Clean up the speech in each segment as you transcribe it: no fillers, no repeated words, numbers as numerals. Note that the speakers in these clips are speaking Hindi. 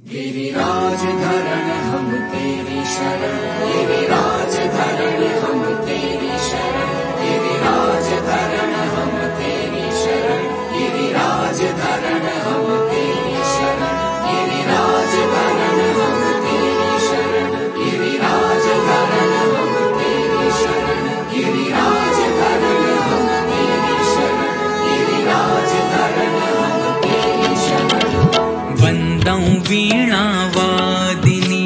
गिरिराज धरण हम तेरी शरण, गिरिराज धरण हम तेरी शरण, गिरिराज धरण हम तेरी शरण, गिरिराज धरण हम तेरी शरण, गिरिराज धरण हम तेरी शरण, गिरिराज धरण हम तेरी शरण, गिरिराज धरण हम तेरी शरण, गिरिराज धरण हम तेरी शरण। वंदं वीणा वादिनी,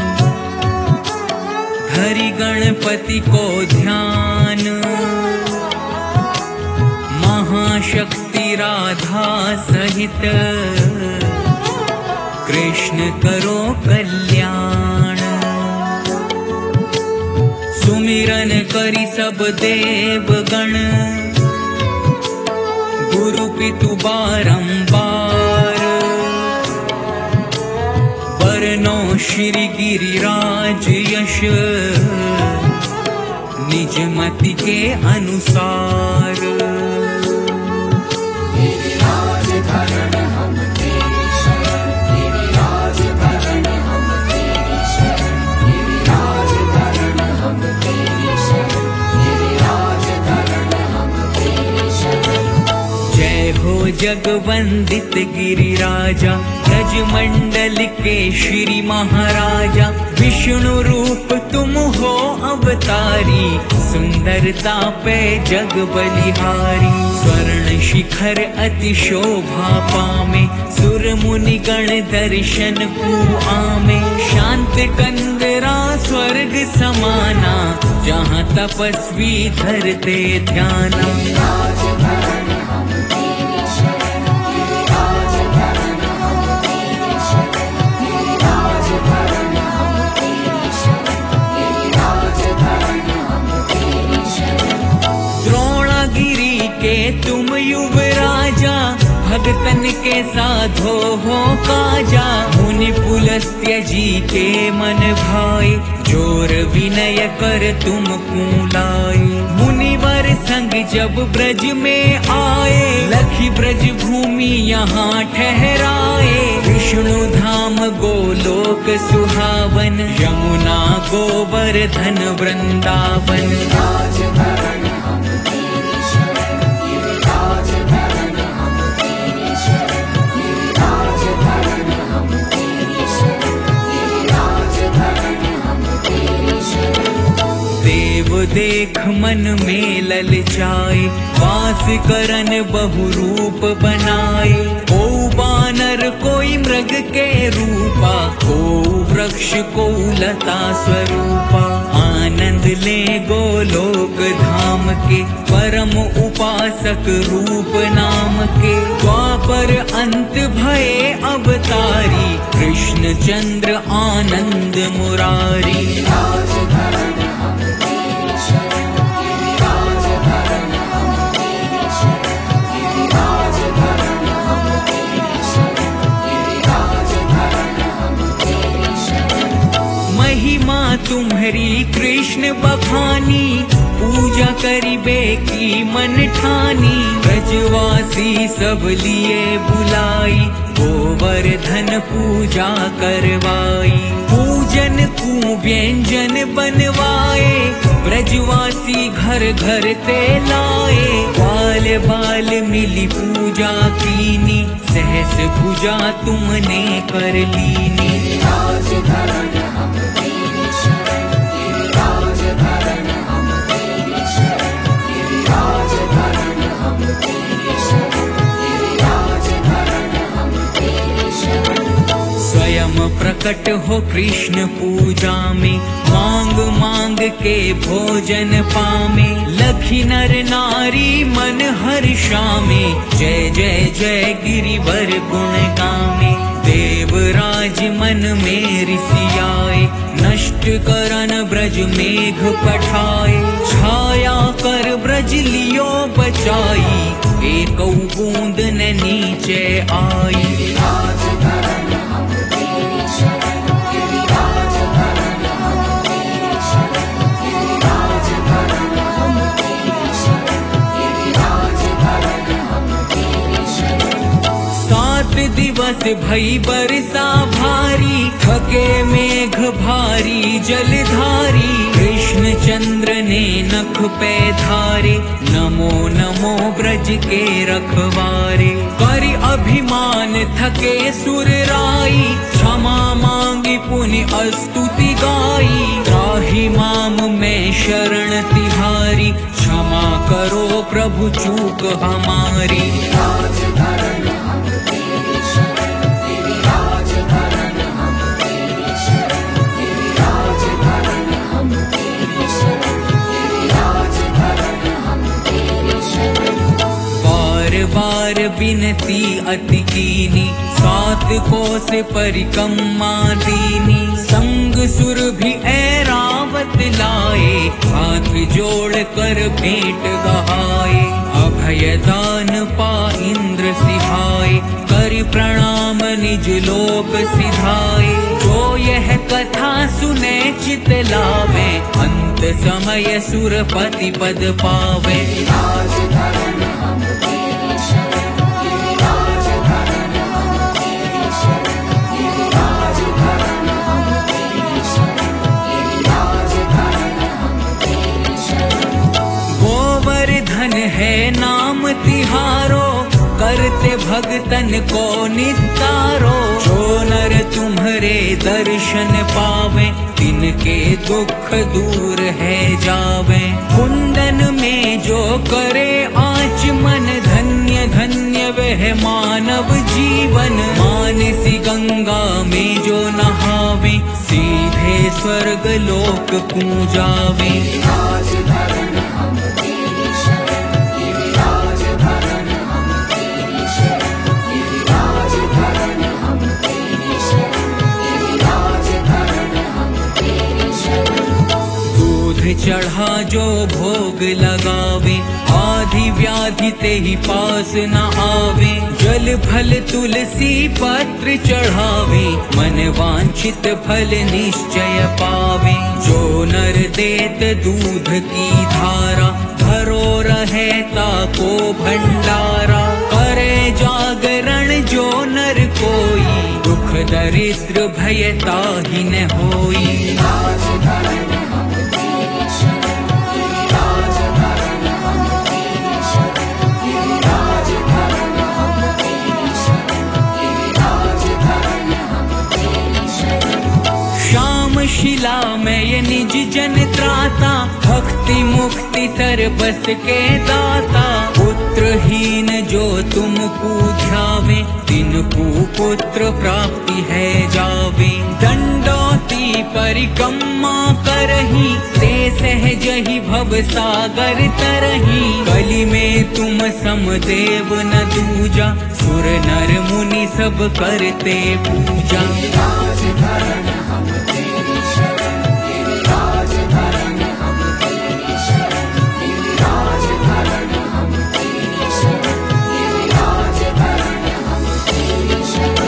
धरि गणपति को ध्यान, महाशक्ति राधा सहित कृष्ण करो कल्याण। सुमिरन करि सब देवगण, गुरु पितु बारंबार। बरनो श्री गिरिराज यश, निज मति के अनुसार। गिरिराज धरण हम तेरी शरण, गिरिराज धरण हम तेरी शरण, गिरिराज धरण हम तेरी शरण, गिरिराज धरण हम तेरी शरण। जय हो जगवंदित गिरिराजा, ब्रज मंडल के श्री महाराजा। विष्णु रूप तुम हो अवतारी, सुंदरता पे जग बलिहारी। स्वर्ण शिखर अति शोभा पामे, सुर मुनि गण दर्शन को आमे। शांत कंदरा स्वर्ग समाना, जहाँ तपस्वी धरते ध्याना। गिरिराज धरण हम तेरी शरण, गिरिराज धरण हम तेरी शरण, गिरिराज धरण हम तेरी शरण, गिरिराज धरण हम तेरी शरण। द्रोणागिरी के तुम युवराजा, भगतन के साधो हो काजा। मुनि पुलस्त्य जी के मन भाए, जोर विनय कर तुम लाए। मुनिवर संग जब ब्रज में आए, लखी ब्रज भूमि यहाँ ठहराए। विष्णु धाम गोलोक सुहावन, यमुना गोवर्धन वृंदावन। गिरिराज धरण हम तेरी शरण, गिरिराज धरण हम तेरी शरण, गिरिराज धरण हम तेरी शरण, गिरिराज धरण हम तेरी शरण। देव देख मन में ललचाए, वास करन बहु रूप बनाए। को बानर कोई मृग के रूपा, को वृक्ष को लता स्वरूपा। आनंद ले गोलोक धाम के, परम उपासक रूप नाम के। द्वापर अंत भये अवतारी, कृष्ण चंद्र आनंद मुरारी। गिरिराज धरण हम तेरी शरण, गिरिराज धरण हम तेरी शरण, गिरिराज धरण हम तेरी शरण, गिरिराज धरण हम तेरी शरण। महिमा तुम्हारी कृष्ण बखानी, पूजा करिबे की मन ठानी। ब्रजवासी सब लिए बुलाई, गोवर्धन पूजा करवाई। पूजन को व्यंजन बनवाए, ब्रजवासी घर घर ते लाए। बाल बाल मिली पूजा कीनी, सहस भुजा तुमने कर लीनी। गिरिराज धरण हम तेरी शरण, गिरिराज धरण हम तेरी शरण, गिरिराज धरण हम तेरी शरण, गिरिराज धरण हम तेरी शरण। स्वयं प्रकट हो कृष्ण पूजा में, मांग मांग के भोजन पामे। लखी नर नारी मन हर्षामे, जय जय जय गिरिवर गुण गामे। देवराज मन में ऋषियाए, नष्ट करन ब्रज मेघ पठाए। छाया कर ब्रज लियो बचाई, एक बूंद न नीचे आई। गिरिराज धरण हम तेरी शरण, गिरिराज धरण हम तेरी शरण, गिरिराज धरण हम तेरी शरण, गिरिराज धरण हम तेरी शरण। 7 दिवस भई बरसा भारी, थके मेघ भारी जलधारी। कृष्ण चंद्र ने नख पे धारे, नमो नमो ब्रज के रखवारे। करि अभिमान थके सुर राई, क्षमा मांगी पुनि स्तुति गाई। त्राहि माम मैं शरण तिहारी, क्षमा करो प्रभु चूक हमारी। राजधरण हम तेरी शरण, तेरी राजधरण हम तेरी शरण, तेरी राजधरण हम तेरी शरण, तेरी राजधरण हम तेरी शरण। बार बार बिनती अति कीनी, सात कोस परिक्रमा दीनी। संग सुर भी ऐरावत लाए, हाथ जोड़ कर भेंट गहाए। अभय दान पा इंद्र सिहाए, कर प्रणाम निज लोक सिधाए। जो यह कथा सुने चित लावे, अंत समय सुरपति पद पावे। राजधरण हम तेरी शरण, तेरी राजधरण हम तेरी शरण, तेरी राजधरण हम तेरी शरण, तेरी राजधरण हम तेरी शरण। गोवर्धन है नाम तिहारो, करते भगतन को निस्तारो। जो नर तुम्हारे दर्शन पावे, तिनके दुख दूर है जावे। कुंदन में जो करे आचमन, धन्य धन्य वह मानव जीवन। मानसी गंगा में जो नहावे, सीधे स्वर्ग लोक कूजावे। राजधरण हम तेरी शरण, तेरी राजधरण हम तेरी शरण, तेरी राजधरण हम तेरी शरण, तेरी राजधरण हम तेरी शरण। दूध चढ़ा जो भोग लगावे, आदि व्याधि ते ही पास न आवे। जल फल तुलसी पत्र चढ़ावे, मन वांछित फल निश्चय पावे। जो नर देत दूध की धारा, भरो रहे ताको भंडारा। करे जागरण जो नर कोई, दुख दरिद्र भय ताहि न होई। राजधरण हम तेरी शरण, तेरी राजधरण हम तेरी शरण, तेरी राजधरण हम तेरी शरण, तेरी राजधरण हम तेरी शरण। श्याम शिला में ये निज जन त्राता, भक्ति मुक्ति सर्वस के दाता। पुत्रहीन जो तुम पूज्यावे, तिनको पुत्र प्राप्ति है जावे। दंडोती परिक्रमा करही, ते सहज ही भव सागर तरही। कलि में तुम समदेव न दूजा, सुर नर मुनि सब करते पूजा। राजधरण हम तेरी शरण, तेरी राजधरण हम तेरी शरण, तेरी राजधरण हम तेरी शरण, तेरी राजधरण हम तेरी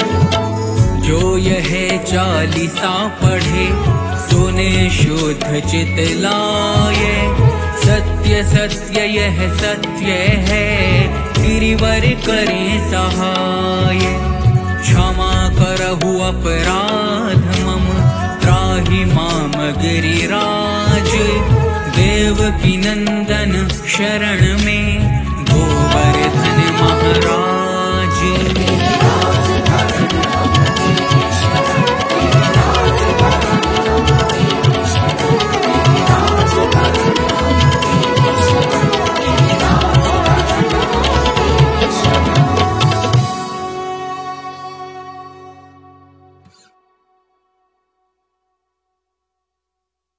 शरण। जो यह चालीसा पढ़े, सुने शुद्ध चित लाए। सत्य सत्य यह सत्य है, गिरिवर करे सहाय। क्षमा करहु अपराध मम, त्राहि माम गिरिराज। देवकी नंदन शरण में, गोवर्धन महाराज।